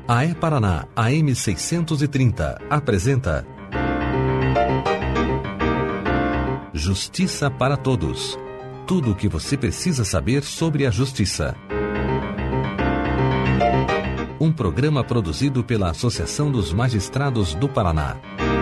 A E-Paraná, AM 630, apresenta Justiça para Todos. Tudo o que você precisa saber sobre a justiça. Um programa produzido pela Associação dos Magistrados do Paraná.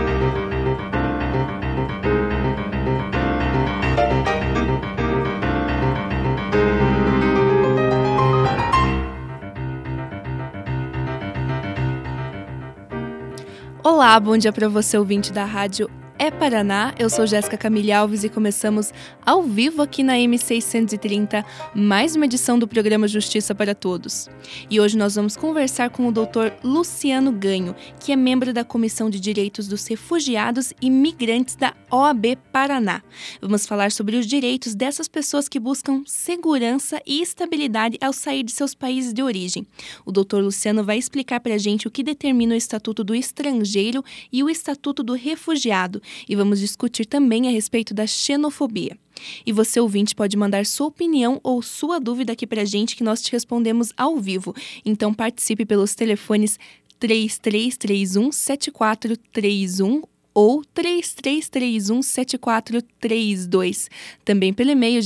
Olá, bom dia para você, ouvinte da rádio E-Paraná. Eu sou Jéssica Camille Alves e começamos ao vivo aqui na M630, mais uma edição do programa Justiça para Todos. E hoje nós vamos conversar com o Dr. Luciano Ganho, que é membro da Comissão de Direitos dos Refugiados e Migrantes da OAB Paraná. Vamos falar sobre os direitos dessas pessoas que buscam segurança e estabilidade ao sair de seus países de origem. O Dr. Luciano vai explicar para a gente o que determina o Estatuto do Estrangeiro e o Estatuto do Refugiado. E vamos discutir também a respeito da xenofobia. E você, ouvinte, pode mandar sua opinião ou sua dúvida aqui pra gente que nós te respondemos ao vivo. Então participe pelos telefones 3331-7431 ou 3331-7432. Também pelo e-mail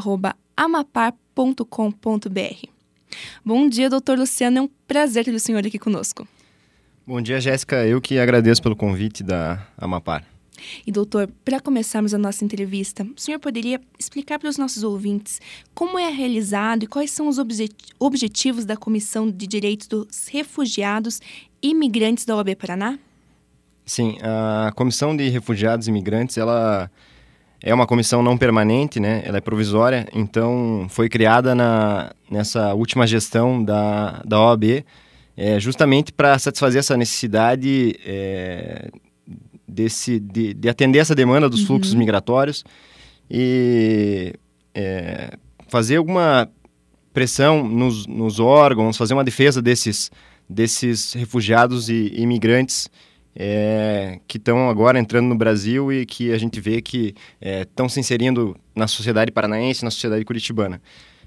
jessica@amapar.com.br. Bom dia, doutor Luciano. É um prazer ter o senhor aqui conosco. Bom dia, Jéssica. Eu que agradeço pelo convite da Amapar. E, doutor, para começarmos a nossa entrevista, o senhor poderia explicar para os nossos ouvintes como é realizado e quais são os objetivos da Comissão de Direitos dos Refugiados e Imigrantes da OAB Paraná? Sim, a Comissão de Refugiados e Imigrantes, ela é uma comissão não permanente, né? Ela é provisória, então foi criada nessa última gestão da OAB, justamente para satisfazer essa necessidade de atender essa demanda dos fluxos migratórios e fazer alguma pressão nos órgãos, fazer uma defesa desses refugiados e imigrantes que estão agora entrando no Brasil e que a gente vê que estão se inserindo na sociedade paranaense, na sociedade curitibana.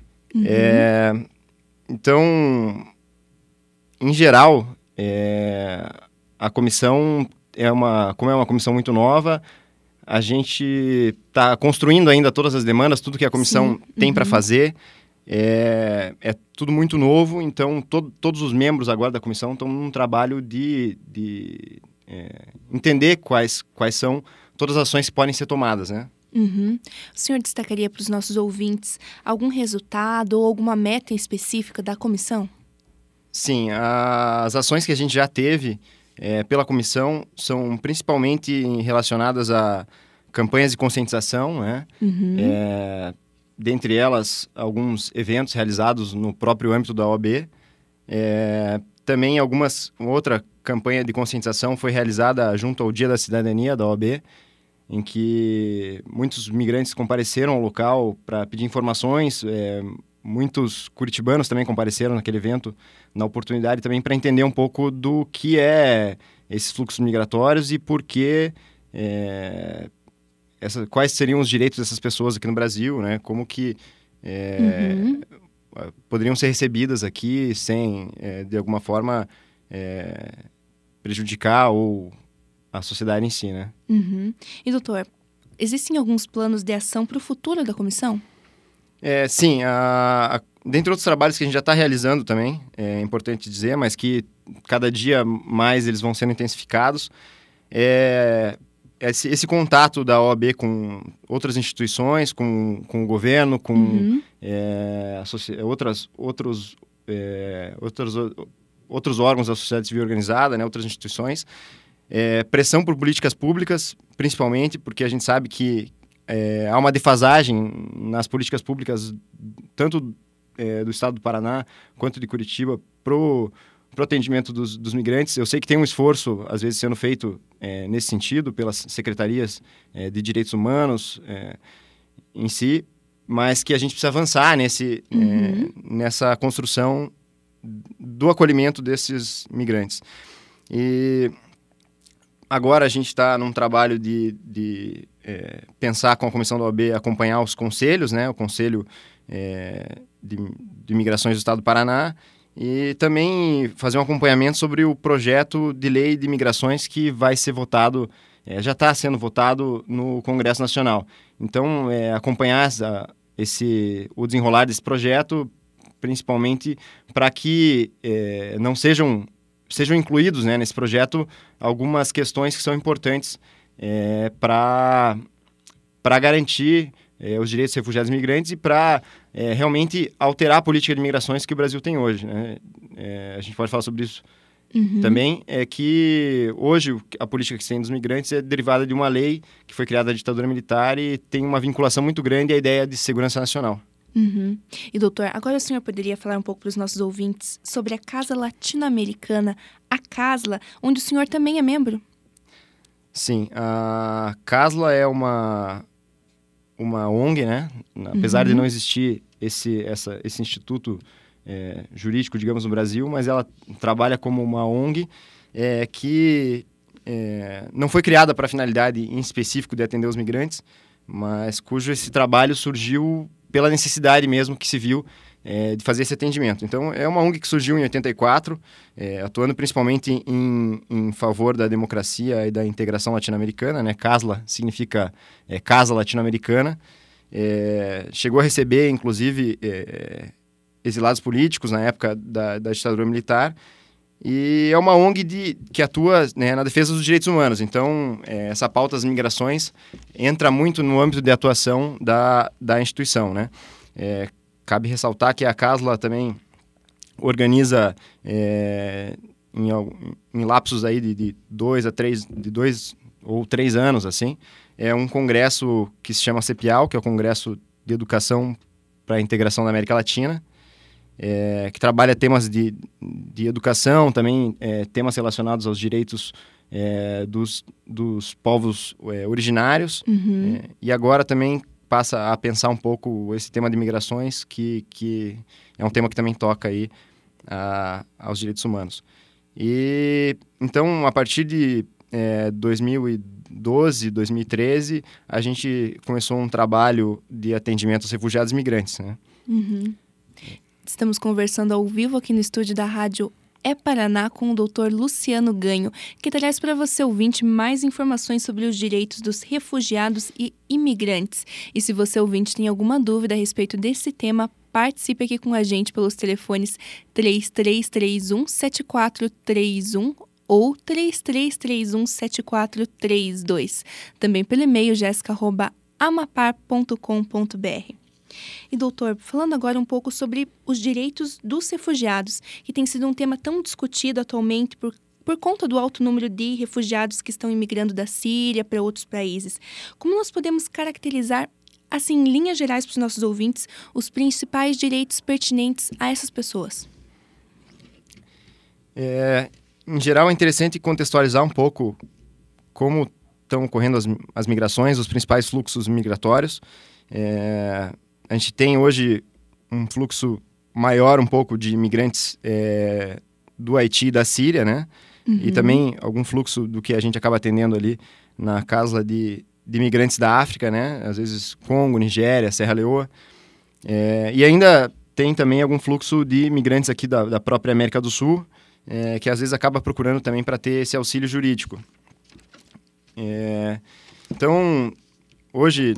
Então, em geral, a comissão como é uma comissão muito nova, a gente está construindo ainda todas as demandas, tudo que a comissão tem para fazer. É tudo muito novo, então todos os membros agora da comissão estão num trabalho de entender quais são todas as ações que podem ser tomadas, né? O senhor destacaria para os nossos ouvintes algum resultado ou alguma meta específica da comissão? Sim, as ações que a gente já teve pela comissão são principalmente relacionadas a campanhas de conscientização, né? Dentre elas, alguns eventos realizados no próprio âmbito da OAB. Também outra campanha de conscientização foi realizada junto ao Dia da Cidadania da OAB, em que muitos migrantes compareceram ao local para pedir informações. Muitos curitibanos também compareceram naquele evento, na oportunidade também para entender um pouco do que é esses fluxos migratórios e por que, quais seriam os direitos dessas pessoas aqui no Brasil, né? Como que poderiam ser recebidas aqui sem, de alguma forma, prejudicar a sociedade em si, né? E, doutor, existem alguns planos de ação para o futuro da comissão? Sim, dentre outros trabalhos que a gente já está realizando também, é importante dizer, mas que cada dia mais eles vão sendo intensificados, esse contato da OAB com outras instituições, com o governo, com outros órgãos da sociedade civil organizada, né, outras instituições, pressão por políticas públicas, principalmente, porque a gente sabe que há uma defasagem nas políticas públicas, tanto do estado do Paraná quanto de Curitiba, pro atendimento dos migrantes. Eu sei que tem um esforço, às vezes, sendo feito nesse sentido, pelas secretarias de direitos humanos em si, mas que a gente precisa avançar nessa construção do acolhimento desses migrantes. E agora a gente está num trabalho de pensar com a Comissão da OAB, acompanhar os conselhos, né? O Conselho de Migrações do Estado do Paraná, e também fazer um acompanhamento sobre o projeto de lei de imigrações que vai ser votado, já está sendo votado no Congresso Nacional. Então, acompanhar o desenrolar desse projeto, principalmente para que não sejam incluídos, né, nesse projeto algumas questões que são importantes para garantir os direitos dos refugiados e imigrantes e para realmente alterar a política de imigrações que o Brasil tem hoje, né? A gente pode falar sobre isso também, que hoje a política que se tem dos migrantes é derivada de uma lei que foi criada da ditadura militar e tem uma vinculação muito grande à ideia de segurança nacional. Uhum. E, doutor, agora o senhor poderia falar um pouco para os nossos ouvintes sobre a Casa Latino-Americana, a CASLA, onde o senhor também é membro? Sim, a CASLA é uma ONG, né? Apesar de não existir esse instituto jurídico, digamos, no Brasil, mas ela trabalha como uma ONG que não foi criada para a finalidade em específico de atender os migrantes, mas cujo esse trabalho surgiu pela necessidade mesmo que se viu de fazer esse atendimento. Então, é uma ONG que surgiu em 84, atuando principalmente em favor da democracia e da integração latino-americana, né? CASLA significa Casa Latino-Americana. Chegou a receber, inclusive, exilados políticos na época da ditadura militar, e é uma ONG que atua, né, na defesa dos direitos humanos. Então, essa pauta das migrações entra muito no âmbito de atuação da instituição, né? Cabe ressaltar que a CASLA também organiza, em lapsos aí de 2 ou 3 anos, assim, um congresso que se chama CEPIAL, que é o Congresso de Educação para a Integração da América Latina, que trabalha temas de educação, também temas relacionados aos direitos dos povos originários, e agora também passa a pensar um pouco esse tema de migrações, que é um tema que também toca aí aos direitos humanos. E então, a partir de 2012, 2013, a gente começou um trabalho de atendimento aos refugiados e imigrantes, né? Estamos conversando ao vivo aqui no estúdio da Rádio Paraná com o Dr. Luciano Ganho, que traz para você, ouvinte, mais informações sobre os direitos dos refugiados e imigrantes. E se você, ouvinte, tem alguma dúvida a respeito desse tema, participe aqui com a gente pelos telefones 3331-7431 ou 3331-7432. Também pelo e-mail jessica@amapar.com.br. E, doutor, falando agora um pouco sobre os direitos dos refugiados, que tem sido um tema tão discutido atualmente por conta do alto número de refugiados que estão imigrando da Síria para outros países. Como nós podemos caracterizar, assim, em linhas gerais para os nossos ouvintes, os principais direitos pertinentes a essas pessoas? Em geral, é interessante contextualizar um pouco como estão ocorrendo as migrações, os principais fluxos migratórios. A gente tem hoje um fluxo maior um pouco de imigrantes do Haiti e da Síria, né? E também algum fluxo do que a gente acaba atendendo ali na CASLA de imigrantes da África, né? Às vezes Congo, Nigéria, Serra Leoa. E ainda tem também algum fluxo de imigrantes aqui da própria América do Sul, que às vezes acaba procurando também para ter esse auxílio jurídico. Então, hoje...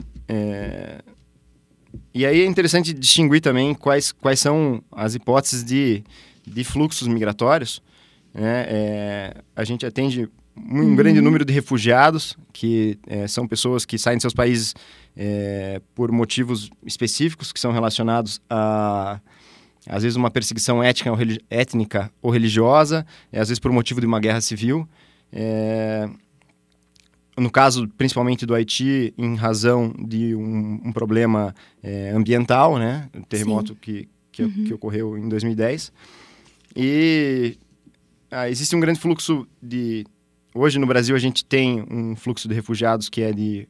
E aí é interessante distinguir também quais são as hipóteses de fluxos migratórios, né? A gente atende um grande número de refugiados, que são pessoas que saem de seus países por motivos específicos, que são relacionados às vezes, uma perseguição étnica ou religiosa, às vezes por motivo de uma guerra civil. No caso, principalmente do Haiti, em razão de um problema ambiental, né? Um terremoto que ocorreu em 2010. E existe um grande fluxo Hoje, no Brasil, a gente tem um fluxo de refugiados que é de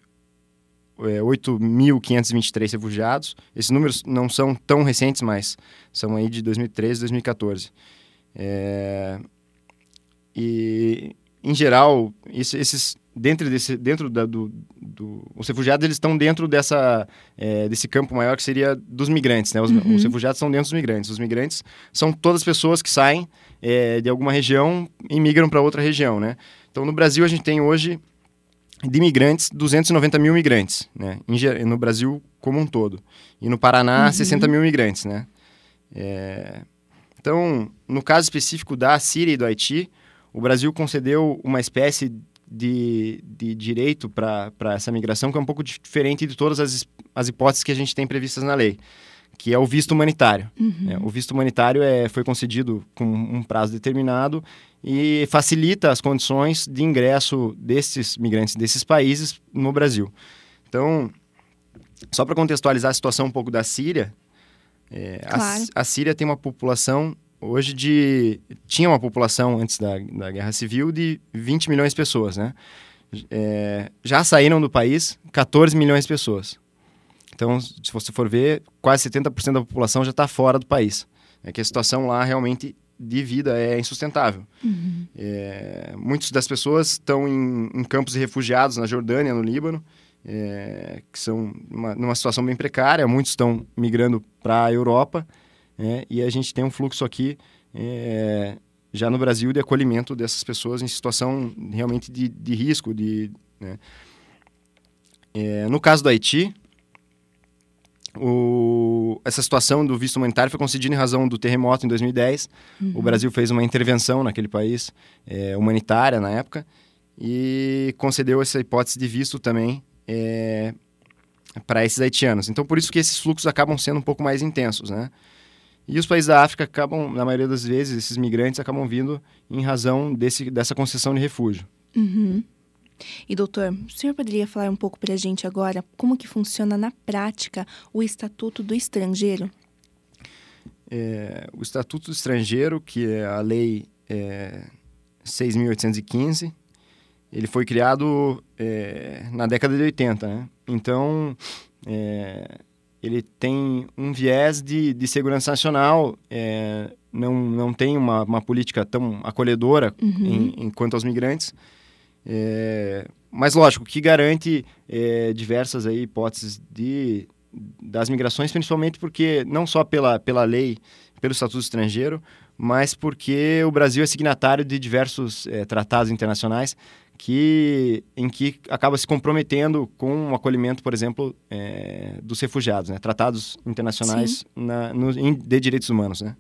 8.523 refugiados. Esses números não são tão recentes, mas são aí de 2013 e 2014. E, em geral, esses os refugiados, eles estão dentro desse campo maior que seria dos migrantes, né? Os refugiados estão dentro dos migrantes. Os migrantes são todas as pessoas que saem de alguma região e migram para outra região, né? Então, no Brasil, a gente tem hoje, de migrantes, 290 mil migrantes, né? No Brasil como um todo. E no Paraná, 60 mil migrantes, né? Então, no caso específico da Síria e do Haiti, o Brasil concedeu uma espécie de direito para essa migração que é um pouco diferente de todas as hipóteses que a gente tem previstas na lei, que é o visto humanitário. O visto humanitário foi concedido com um prazo determinado e facilita as condições de ingresso desses migrantes desses países no Brasil. Então, só para contextualizar a situação um pouco da Síria, Claro. a Síria tem uma população hoje tinha uma população antes da Guerra Civil de 20 milhões de pessoas, né? Já saíram do país 14 milhões de pessoas. Então, se você for ver, quase 70% da população já está fora do país. É que a situação lá realmente de vida é insustentável. Muitas das pessoas estão em campos de refugiados na Jordânia, no Líbano, que são numa situação bem precária. Muitos estão migrando para a Europa, e a gente tem um fluxo aqui já no Brasil de acolhimento dessas pessoas em situação realmente de risco. Né? No caso do Haiti, essa situação do visto humanitário foi concedida em razão do terremoto em 2010. O Brasil fez uma intervenção naquele país humanitária na época e concedeu essa hipótese de visto também para esses haitianos. Então, por isso que esses fluxos acabam sendo um pouco mais intensos, né? E os países da África acabam, na maioria das vezes, esses migrantes acabam vindo em razão dessa concessão de refúgio. E, doutor, o senhor poderia falar um pouco para a gente agora como que funciona na prática o Estatuto do Estrangeiro? O Estatuto do Estrangeiro, que é a Lei 6.815, ele foi criado na década de 80, né? Então, ele tem um viés de segurança nacional, não tem uma política tão acolhedora quanto aos migrantes, mas lógico que garante diversas aí hipóteses das migrações, principalmente porque não só pela lei, pelo Estatuto Estrangeiro, mas porque o Brasil é signatário de diversos tratados internacionais em que acaba se comprometendo com o acolhimento, por exemplo, dos refugiados, né? Tratados internacionais de direitos humanos, né?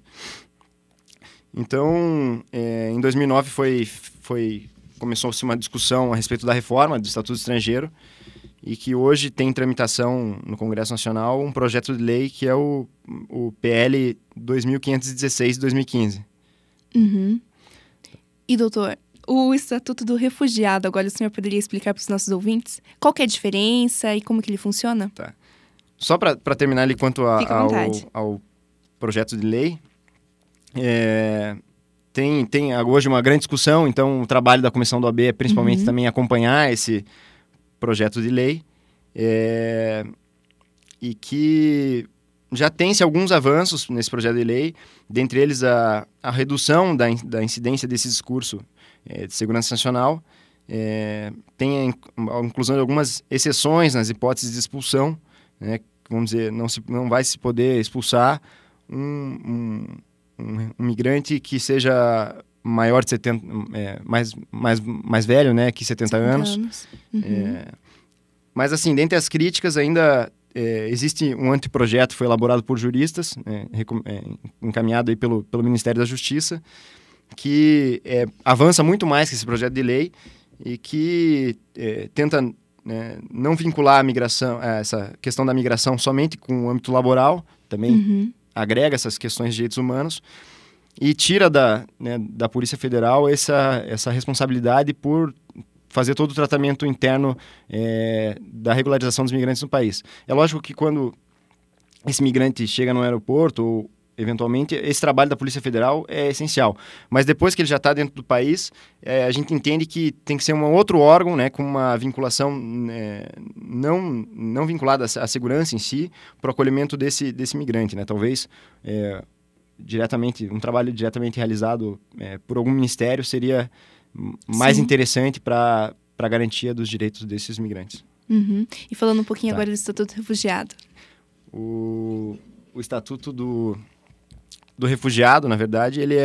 Então, em 2009 começou-se uma discussão a respeito da reforma do Estatuto Estrangeiro e que hoje tem em tramitação no Congresso Nacional um projeto de lei que é o PL 2516 de 2015. E, doutor, o Estatuto do Refugiado, agora o senhor poderia explicar para os nossos ouvintes qual que é a diferença e como que ele funciona? Tá. Só para terminar ali quanto ao projeto de lei, tem hoje uma grande discussão, então o trabalho da Comissão do AB é principalmente também acompanhar esse projeto de lei, e que já tem-se alguns avanços nesse projeto de lei, dentre eles a redução da incidência desse discurso de segurança nacional, tem a inclusão de algumas exceções nas hipóteses de expulsão, né? Vamos dizer, não vai se poder expulsar um migrante que seja maior de 70, mais velho, né, que 70 anos. Mas assim, dentre as críticas ainda existe um anteprojeto, foi elaborado por juristas, encaminhado aí pelo Ministério da Justiça, que avança muito mais que esse projeto de lei e que tenta não vincular a migração, essa questão da migração somente com o âmbito laboral, também agrega essas questões de direitos humanos e tira da Polícia Federal essa responsabilidade por fazer todo o tratamento interno da regularização dos migrantes no país. É lógico que quando esse migrante chega no aeroporto ou eventualmente, esse trabalho da Polícia Federal é essencial. Mas depois que ele já está dentro do país, a gente entende que tem que ser um outro órgão, né, com uma vinculação não vinculada à segurança em si, para o acolhimento desse migrante, né? Talvez um trabalho diretamente realizado por algum ministério seria mais interessante para para a garantia dos direitos desses migrantes. Uhum. E falando um pouquinho agora do Estatuto do Refugiado. O Estatuto do Refugiado, na verdade, ele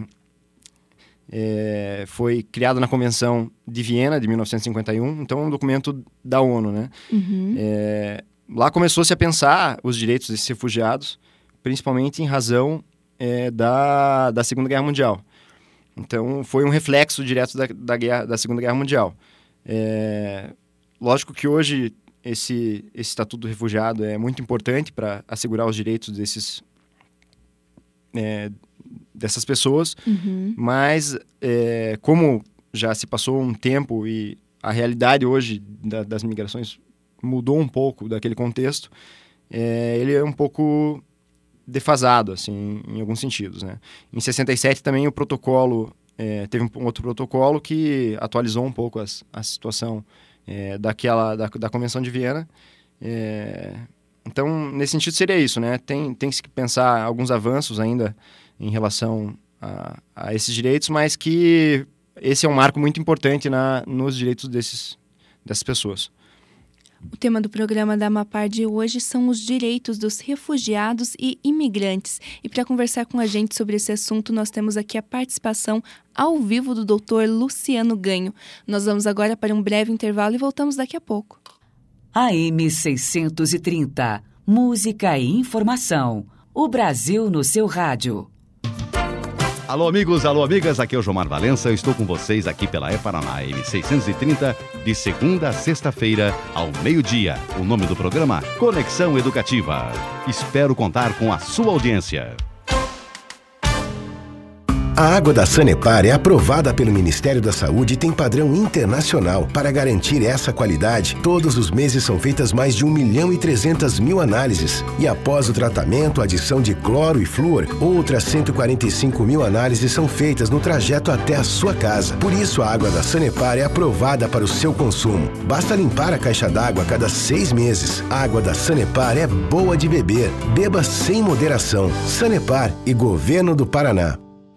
foi criado na Convenção de Viena, de 1951, então é um documento da ONU, né? Uhum. Lá começou-se a pensar os direitos desses refugiados, principalmente em razão da Segunda Guerra Mundial. Então, foi um reflexo direto da Segunda Guerra Mundial. Lógico que hoje esse Estatuto do Refugiado é muito importante para assegurar os direitos dessas pessoas, uhum. Mas como já se passou um tempo e a realidade hoje das migrações mudou um pouco daquele contexto, ele é um pouco defasado, assim, em alguns sentidos, né? Em 67 também o protocolo, teve um outro protocolo que atualizou um pouco a situação da Convenção de Viena. Então, nesse sentido, seria isso, né? Tem que se pensar alguns avanços ainda em relação a esses direitos, mas que esse é um marco muito importante nos direitos dessas pessoas. O tema do programa da Amapar de hoje são os direitos dos refugiados e imigrantes. E para conversar com a gente sobre esse assunto, nós temos aqui a participação ao vivo do Dr. Luciano Ganho. Nós vamos agora para um breve intervalo e voltamos daqui a pouco. AM 630. Música e informação. O Brasil no seu rádio. Alô amigos, alô amigas, aqui é o Jomar Valença, eu estou com vocês aqui pela E-Paraná AM 630, de segunda a sexta-feira, ao meio-dia. O nome do programa, Conexão Educativa. Espero contar com a sua audiência. A água da Sanepar é aprovada pelo Ministério da Saúde e tem padrão internacional. Para garantir essa qualidade, todos os meses são feitas mais de 1.300.000 análises. E após o tratamento, adição de cloro e flúor, outras 145.000 análises são feitas no trajeto até a sua casa. Por isso, a água da Sanepar é aprovada para o seu consumo. Basta limpar a caixa d'água a cada 6 meses. A água da Sanepar é boa de beber. Beba sem moderação. Sanepar e Governo do Paraná.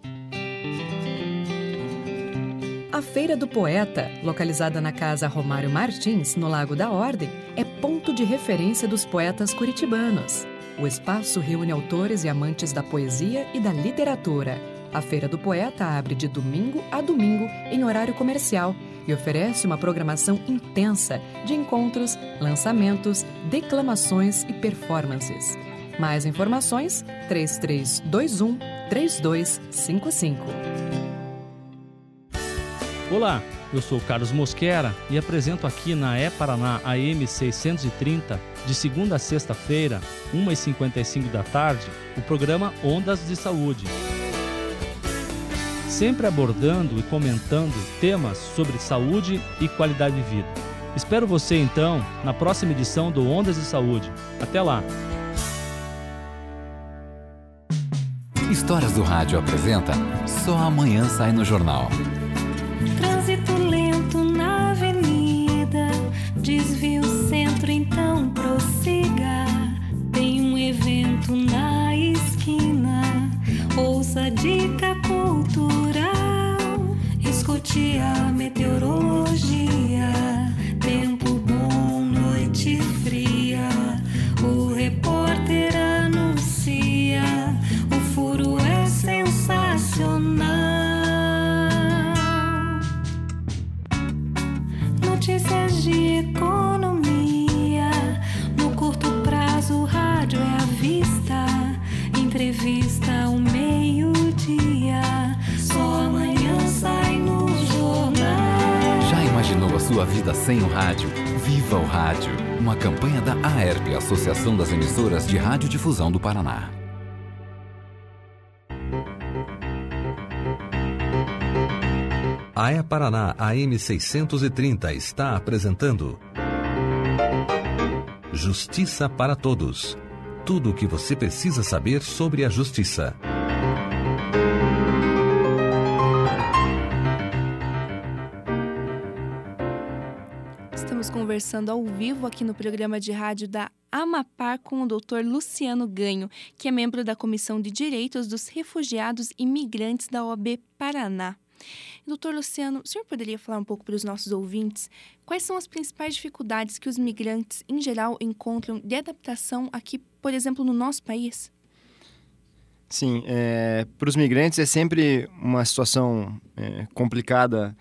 A Feira do Poeta, localizada na Casa Romário Martins, no Lago da Ordem, é ponto de referência dos poetas curitibanos. O espaço reúne autores e amantes da poesia e da literatura. A Feira do Poeta abre de domingo a domingo em horário comercial e oferece uma programação intensa de encontros, lançamentos, declamações e performances. Mais informações, 3321-3255. Olá, eu sou Carlos Mosquera e apresento aqui na E-Paraná AM 630, de segunda a sexta-feira, 1h55 da tarde, o programa Ondas de Saúde. Sempre abordando e comentando temas sobre saúde e qualidade de vida. Espero você, então, na próxima edição do Ondas de Saúde. Até lá! Histórias do Rádio apresenta Só Amanhã Sai no Jornal. Trânsito lento na avenida, desvia o centro, então prossiga. Tem um evento na esquina, ouça a dica cultural. Escute a meteorologia, tempo bom, noite fria. O repórter anuncia, o furo é sensacional. Notícias de economia, no curto prazo o rádio é à vista. Entrevista ao meio-dia, só amanhã sai no jornal. Já imaginou a sua vida sem o rádio? Viva o Rádio! Uma campanha da AERP, Associação das Emissoras de Radiodifusão do Paraná. A E-Paraná AM 630 está apresentando Justiça para Todos. Tudo o que você precisa saber sobre a justiça. Estamos conversando ao vivo aqui no programa de rádio da Amapar com o Dr. Luciano Ganho, que é membro da Comissão de Direitos dos Refugiados e Migrantes da OAB Paraná. Doutor Luciano, o senhor poderia falar um pouco para os nossos ouvintes quais são as principais dificuldades que os migrantes, em geral, encontram de adaptação aqui, por exemplo, no nosso país? Sim, para os migrantes é sempre uma situação complicada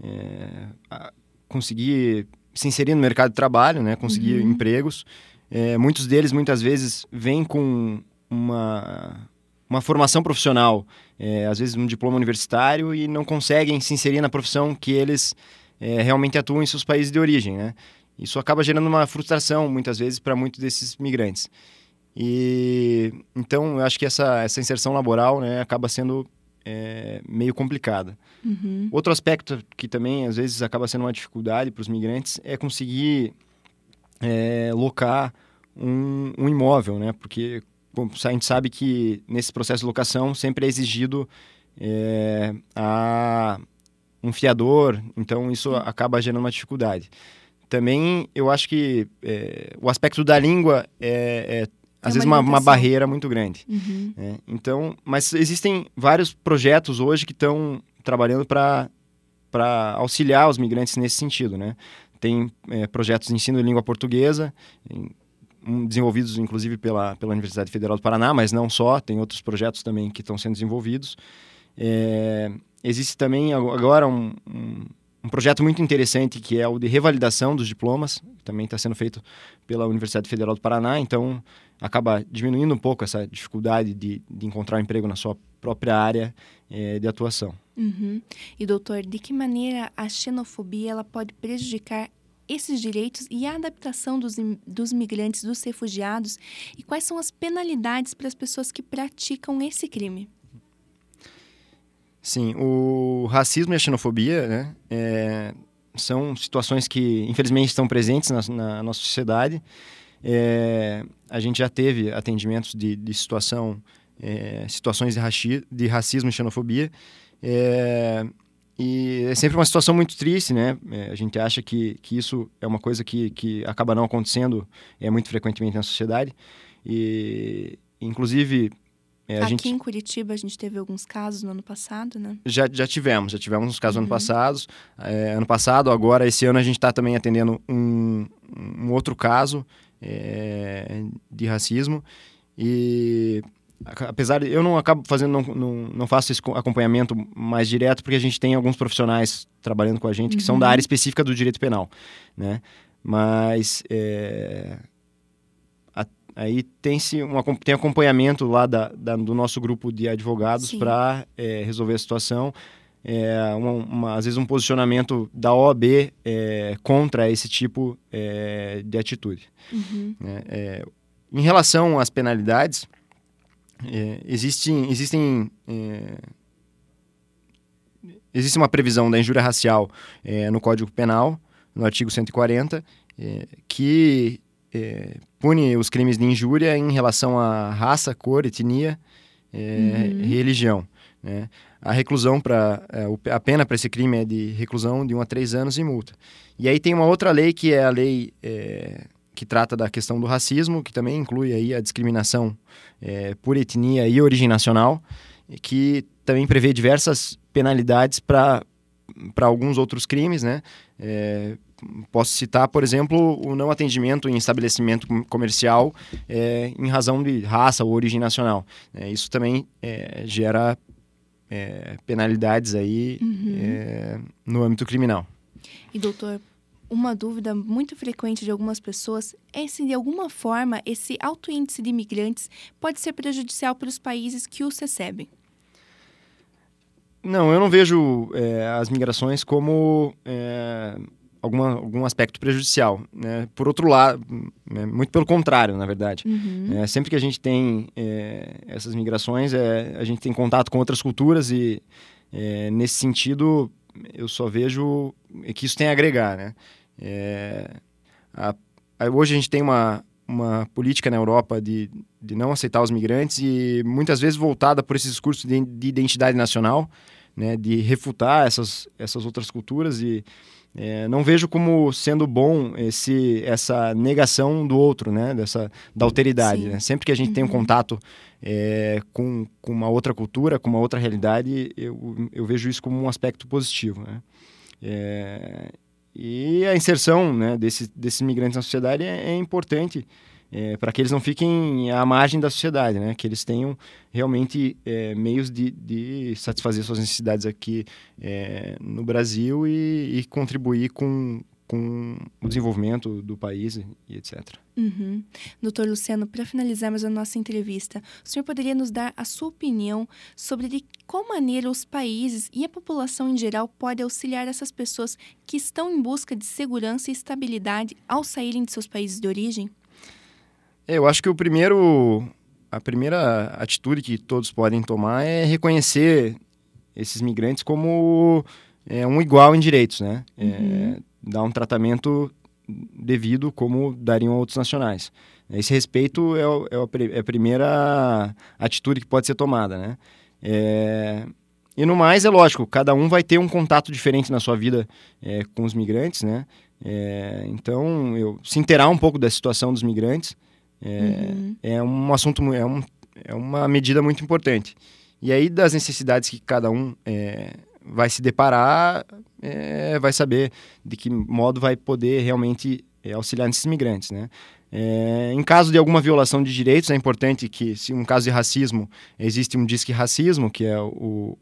conseguir se inserir no mercado de trabalho, né? Conseguir empregos. Muitos deles, muitas vezes, vêm com uma formação profissional, às vezes um diploma universitário, e não conseguem se inserir na profissão que eles realmente atuam em seus países de origem, né? Isso acaba gerando uma frustração, muitas vezes, para muitos desses migrantes. E então, eu acho que essa inserção laboral, né, acaba sendo meio complicada. Outro aspecto que também, às vezes, acaba sendo uma dificuldade para os migrantes é conseguir locar um imóvel, né? Porque a gente sabe que nesse processo de locação sempre é exigido um fiador, então isso acaba gerando uma dificuldade. Também eu acho que o aspecto da língua às vezes uma barreira muito grande. Então, mas existem vários projetos hoje que estão trabalhando para auxiliar os migrantes nesse sentido, né? Tem projetos de ensino de língua portuguesa, desenvolvidos inclusive pela Universidade Federal do Paraná, mas não só, tem outros projetos também que estão sendo desenvolvidos. Existe também agora um projeto muito interessante, que é o de revalidação dos diplomas, que também está sendo feito pela Universidade Federal do Paraná, então acaba diminuindo um pouco essa dificuldade de encontrar um emprego na sua própria área de atuação. E, doutor, de que maneira a xenofobia ela pode prejudicar esses direitos e a adaptação dos migrantes, dos refugiados, e quais são as penalidades para as pessoas que praticam esse crime? Sim, o racismo e a xenofobia, né, são situações que, infelizmente, estão presentes na nossa sociedade. A gente já teve atendimentos de situações de racismo e xenofobia, e é sempre uma situação muito triste, né? A gente acha que isso é uma coisa que acaba não acontecendo muito frequentemente na sociedade. E, inclusive... Aqui em Curitiba a gente teve alguns casos no ano passado, né? Já tivemos uns casos no ano passado. Agora, esse ano, a gente está também atendendo um outro caso de racismo. E apesar de eu não acabo fazendo, não faço esse acompanhamento mais direto, porque a gente tem alguns profissionais trabalhando com a gente que são da área específica do direito penal, né? Mas aí tem acompanhamento lá do nosso grupo de advogados para resolver a situação. Às vezes um posicionamento da OAB contra esse tipo de atitude. Em relação às penalidades, existe uma previsão da injúria racial no Código Penal, no artigo 140, que pune os crimes de injúria em relação à raça, cor, etnia e religião, né? A reclusão a pena para esse crime é de reclusão de 1 a 3 anos e multa. E aí tem uma outra lei, que é a lei que trata da questão do racismo, que também inclui aí a discriminação por etnia e origem nacional, que também prevê diversas penalidades para alguns outros crimes, né? Posso citar, por exemplo, o não atendimento em estabelecimento comercial em razão de raça ou origem nacional. Isso também gera penalidades aí no âmbito criminal. E, doutor, uma dúvida muito frequente de algumas pessoas é se, de alguma forma, esse alto índice de imigrantes pode ser prejudicial para os países que os recebem. Não, eu não vejo as migrações como algum aspecto prejudicial, né? Por outro lado, muito pelo contrário, na verdade. Sempre que a gente tem essas migrações, a gente tem contato com outras culturas e, nesse sentido, eu só vejo que isso tem a agregar, né? Hoje a gente tem uma política na Europa de não aceitar os migrantes, e muitas vezes voltada por esses discursos de identidade nacional, né, de refutar essas outras culturas, e não vejo como sendo bom essa negação do outro, né? Da alteridade. Né? Sempre que a gente tem um contato com uma outra cultura, com uma outra realidade, eu vejo isso como um aspecto positivo. Né? E a inserção, né, desses migrantes na sociedade é importante para que eles não fiquem à margem da sociedade, né? Que eles tenham realmente meios de satisfazer suas necessidades aqui no Brasil e contribuir com o desenvolvimento do país e etc. Uhum. Doutor Luciano, para finalizarmos a nossa entrevista, o senhor poderia nos dar a sua opinião sobre de qual maneira os países e a população em geral podem auxiliar essas pessoas que estão em busca de segurança e estabilidade ao saírem de seus países de origem? Eu acho que a primeira atitude que todos podem tomar é reconhecer esses migrantes como um igual em direitos, né? Dar um tratamento devido como dariam a outros nacionais. Esse respeito é a primeira atitude que pode ser tomada, né? E no mais, é lógico, cada um vai ter um contato diferente na sua vida com os migrantes, né? Então, se inteirar um pouco da situação dos migrantes é um assunto, é uma medida muito importante. E aí, das necessidades que cada um vai se deparar, vai saber de que modo vai poder realmente auxiliar nesses migrantes, né? Em caso de alguma violação de direitos, é importante que, se um caso de racismo, existe um Disque Racismo, que é o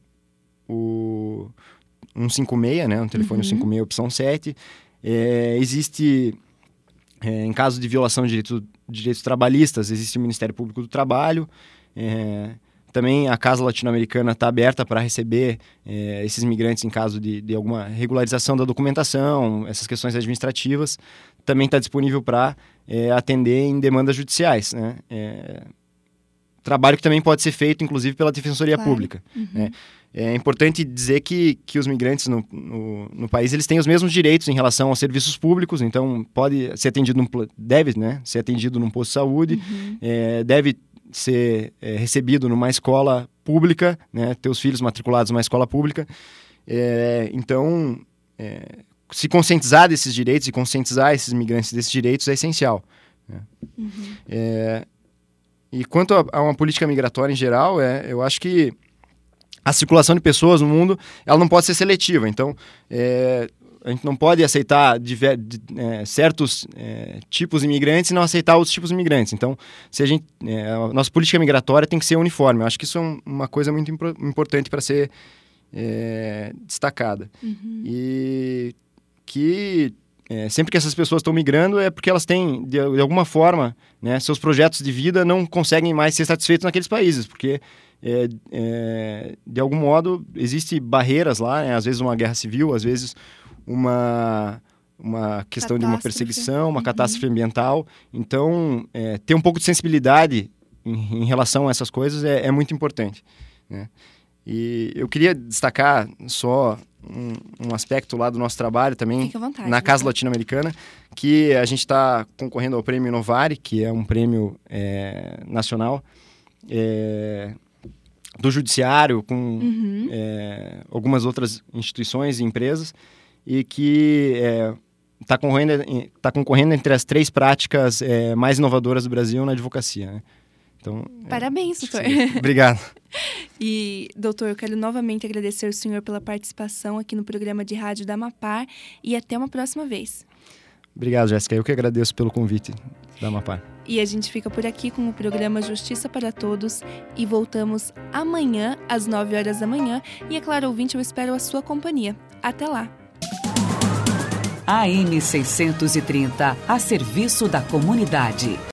156, né? Um telefone 156, opção 7. Existe, em caso de violação de direitos trabalhistas, existe o Ministério Público do Trabalho. Também a Casa Latino-Americana está aberta para receber esses migrantes em caso de alguma regularização da documentação, essas questões administrativas. Também está disponível para atender em demandas judiciais, né? Trabalho que também pode ser feito, inclusive, pela Defensoria Pública. Né? É importante dizer que os migrantes no país eles têm os mesmos direitos em relação aos serviços públicos, então pode ser atendido deve, né, ser atendido num posto de saúde, deve ser recebido numa escola pública, né, ter os filhos matriculados numa escola pública. Então, se conscientizar desses direitos e conscientizar esses migrantes desses direitos é essencial. Né? E quanto a uma política migratória em geral, eu acho que a circulação de pessoas no mundo ela não pode ser seletiva. Então, a gente não pode aceitar certos tipos de imigrantes e não aceitar outros tipos de imigrantes. Então, a nossa política migratória tem que ser uniforme. Eu acho que isso é uma coisa muito importante para ser destacada. E que sempre que essas pessoas estão migrando é porque elas têm, de alguma forma, né, seus projetos de vida não conseguem mais ser satisfeitos naqueles países, porque de algum modo existem barreiras lá, né? Às vezes uma guerra civil, às vezes uma questão de uma perseguição, uma catástrofe ambiental. Então, ter um pouco de sensibilidade em relação a essas coisas é muito importante, né? E eu queria destacar só um aspecto lá do nosso trabalho também, Fique à vontade, na Casa Latino-Americana, que a gente está concorrendo ao Prêmio Novare, que é um prêmio nacional do judiciário, com algumas outras instituições e empresas, e que está concorrendo entre as 3 práticas mais inovadoras do Brasil na advocacia, né? Então, parabéns, doutor. Obrigado. E, doutor, eu quero novamente agradecer o senhor pela participação aqui no programa de rádio da Amapar e até uma próxima vez. Obrigado, Jéssica. Eu que agradeço pelo convite da Amapar. E a gente fica por aqui com o programa Justiça para Todos e voltamos amanhã, às 9 horas da manhã. E, é claro, ouvinte, eu espero a sua companhia. Até lá! AM 630, a serviço da comunidade.